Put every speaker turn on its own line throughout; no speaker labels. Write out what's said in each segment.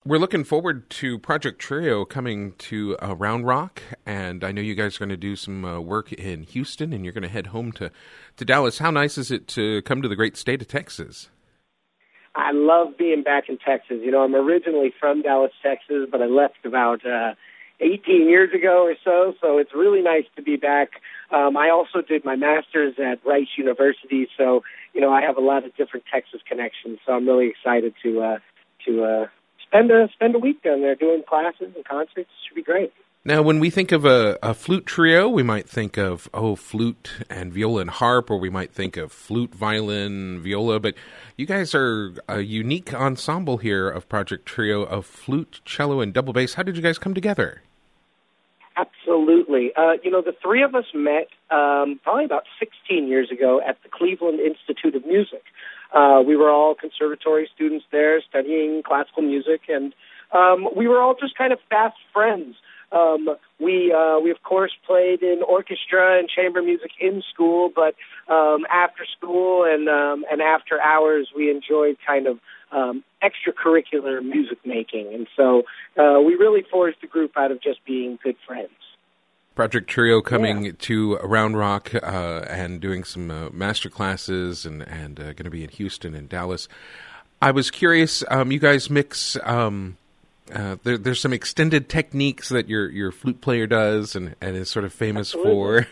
We're looking forward to Project Trio coming to Round Rock, and I know you guys are going to do some work in Houston, and you're going to head home to Dallas. How nice is it to come to the great state of Texas?
I love being back in Texas. You know, I'm originally from Dallas, Texas, but I left about 18 years ago or so it's really nice to be back. I also did my master's at Rice University, so, you know, I have a lot of different Texas connections, so I'm really excited to spend a week down there doing classes and concerts. It should be great.
Now, when we think of a flute trio, we might think of, flute and viola and harp, or we might think of flute, violin, viola, but you guys are a unique ensemble here of Project Trio of flute, cello, and double bass. How did you guys come together?
Absolutely. You know, the three of us met probably about 16 years ago at the Cleveland Institute of Music. We were all conservatory students there studying classical music, and we were all just kind of fast friends. We of course played in orchestra and chamber music in school, but after school and after hours, we enjoyed kind of extracurricular music making, and so we really forged the group out of just being good friends.
Project Trio coming to Round Rock and doing some master classes and going to be in Houston and Dallas. I was curious, you guys mix, there's some extended techniques that your flute player does and is sort of famous for.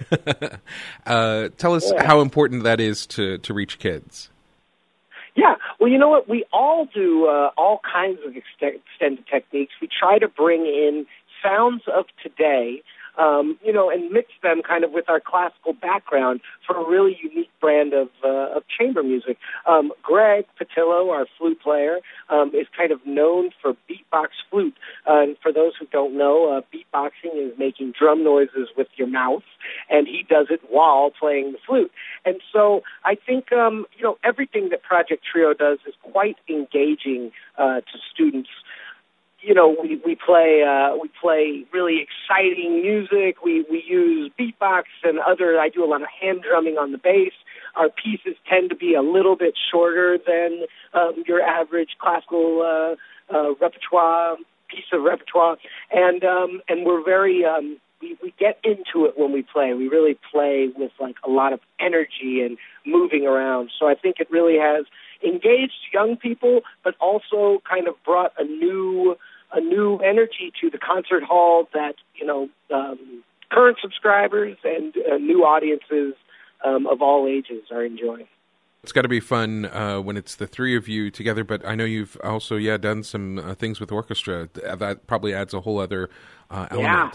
Tell us how important that is to reach kids.
Yeah, well, you know what? We all do all kinds of extended techniques. We try to bring in sounds of today, you know, and mix them kind of with our classical background for a really unique brand of chamber music. Greg Patillo, our flute player, is kind of known for beatbox flute. And for those who don't know, beatboxing is making drum noises with your mouth, and he does it while playing the flute. And so I think, you know, everything that Project Trio does is quite engaging to students. You know, we play really exciting music. We use beatbox and I do a lot of hand drumming on the bass. Our pieces tend to be a little bit shorter than your average classical piece of repertoire, and we're very we get into it when we play. We really play with like a lot of energy and moving around. So I think it really has engaged young people, but also kind of brought a new energy to the concert hall that, you know, current subscribers and new audiences of all ages are enjoying.
It's got to be fun when it's the three of you together, but I know you've also, done some things with orchestra. That probably adds a whole other element.
Yeah.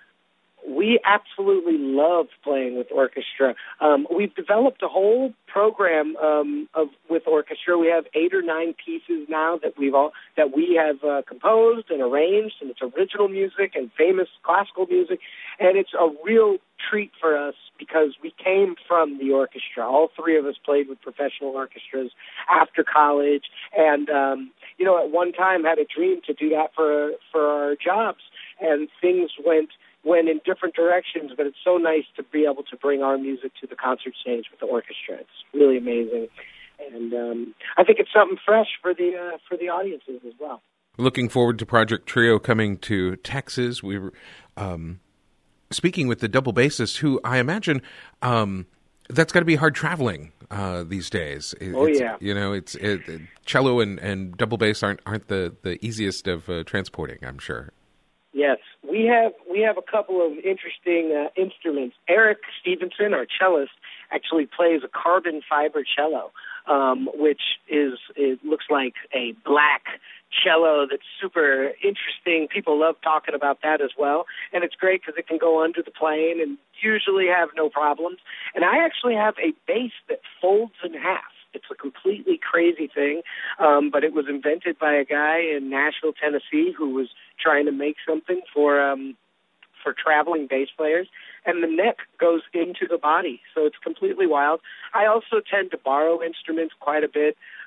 We absolutely love playing with orchestra. We've developed a whole program with orchestra. We have 8 or 9 pieces now that we have composed and arranged, and it's original music and famous classical music, and it's a real treat for us because we came from the orchestra. All three of us played with professional orchestras after college, and you know, at one time had a dream to do that for our jobs, and things went in different directions, but it's so nice to be able to bring our music to the concert stage with the orchestra. It's really amazing, and I think it's something fresh for the audiences as well.
Looking forward to Project Trio coming to Texas. We were speaking with the double bassist, who I imagine that's got to be hard traveling these days. You know, cello and double bass aren't the easiest of transporting, I'm sure.
Yes, we have a couple of interesting instruments. Eric Stevenson, our cellist, actually plays a carbon fiber cello, which it looks like a black cello that's super interesting. People love talking about that as well, and it's great because it can go under the plane and usually have no problems. And I actually have a bass that folds in half. It's a completely crazy thing, but it was invented by a guy in Nashville, Tennessee, who was trying to make something for traveling bass players, and the neck goes into the body, so it's completely wild. I also tend to borrow instruments quite a bit.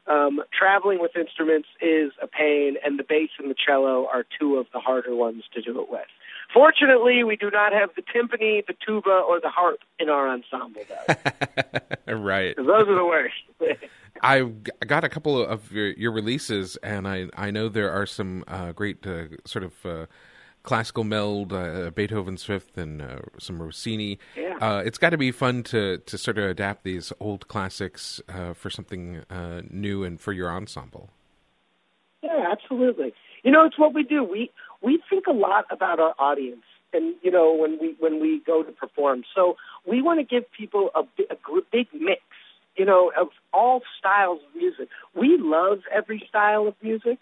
traveling with instruments is a pain, and the bass and the cello are two of the harder ones to do it with. Fortunately, we do not have the timpani, the tuba, or the harp in our ensemble, though.
Right.
Those are the worst.
I got a couple of your releases, and I know there are some great sort of classical meld, Beethoven's Fifth, and some Rossini.
Yeah.
It's got to be fun to sort of adapt these old classics for something new and for your ensemble.
Yeah, absolutely. You know, it's what we do. We think a lot about our audience, and you know, when we go to perform. So we want to give people a big mix, you know, of all styles of music. We love every style of music.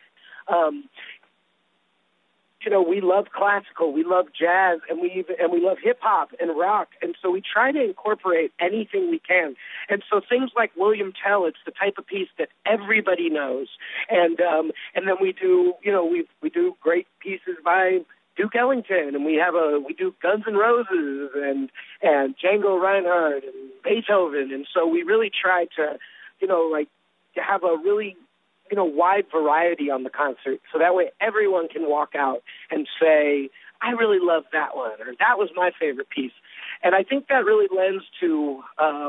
You know, we love classical, we love jazz, and we love hip hop and rock, and so we try to incorporate anything we can. And so things like William Tell, it's the type of piece that everybody knows, and then we do, you know, we do great pieces by Duke Ellington, and we do Guns N' Roses and Django Reinhardt and Beethoven, and so we really try to, you know, like to have a really, you know, wide variety on the concert, so that way everyone can walk out and say, I really love that one, or that was my favorite piece. And I think that really lends to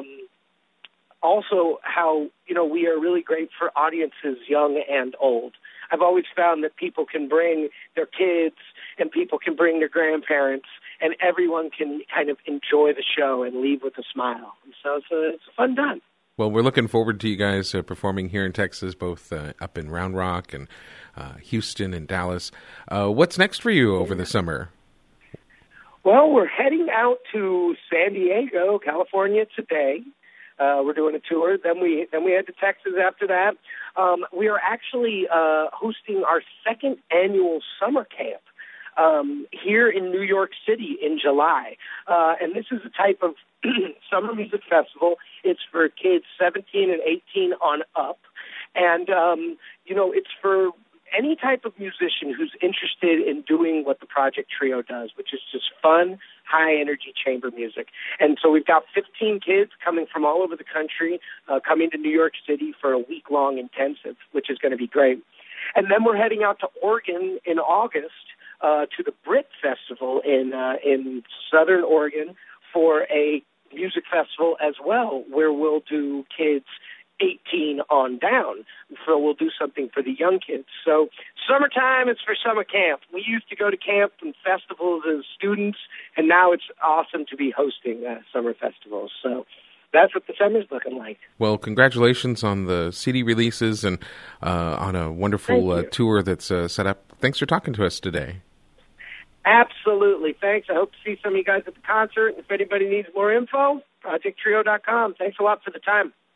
also how, you know, we are really great for audiences young and old. I've always found that people can bring their kids and people can bring their grandparents, and everyone can kind of enjoy the show and leave with a smile. And so it's a fun time.
Well, we're looking forward to you guys performing here in Texas, both up in Round Rock and Houston and Dallas. What's next for you over the summer?
Well, we're heading out to San Diego, California today. We're doing a tour. Then we head to Texas after that. We are actually hosting our second annual summer camp here in New York City in July. And this is a type of summer music festival. It's for kids 17 and 18 on up. And, you know, it's for any type of musician who's interested in doing what the Project Trio does, which is just fun, high-energy chamber music. And so we've got 15 kids coming from all over the country, coming to New York City for a week-long intensive, which is going to be great. And then we're heading out to Oregon in August to the Brit Festival in Southern Oregon for a music festival as well, where we'll do kids 18 on down. So we'll do something for the young kids. So summertime, it's for summer camp. We used to go to camp and festivals as students, and now it's awesome to be hosting summer festivals. So that's what the summer's looking like.
Well, congratulations on the CD releases and on a wonderful tour that's set up. Thanks for talking to us today.
Absolutely. Thanks. I hope to see some of you guys at the concert. If anybody needs more info, projecttrio.com. Thanks a lot for the time.